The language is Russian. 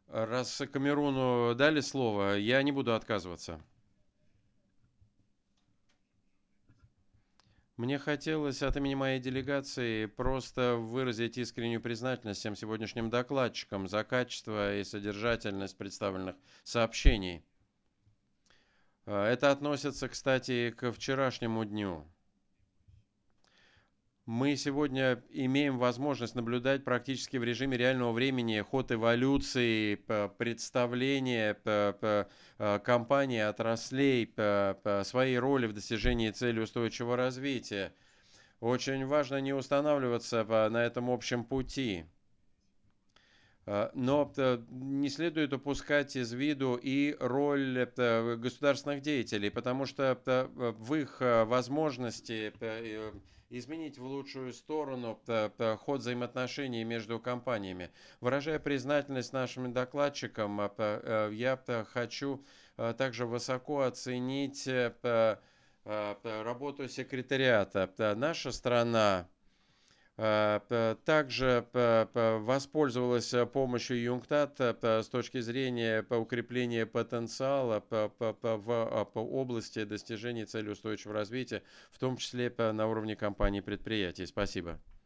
Раз Камеруну дали слово, я не буду отказываться. Мне хотелось от имени моей делегации просто выразить искреннюю признательность всем сегодняшним докладчикам за качество и содержательность представленных сообщений. Это относится, кстати, к вчерашнему дню. Мы сегодня имеем возможность наблюдать практически в режиме реального времени ход эволюции, представления компаний, отраслей, своей роли в достижении цели устойчивого развития. Очень важно не устанавливаться на этом общем пути. Но не следует упускать из виду и роль государственных деятелей, потому что в их возможности изменить в лучшую сторону ход взаимоотношений между компаниями. Выражая признательность нашим докладчикам, я хочу также высоко оценить работу секретариата. Наша страна также воспользовалась помощью ЮНКТАД с точки зрения укрепления потенциала в области достижения цели устойчивого развития, в том числе на уровне компаний и предприятий. Спасибо.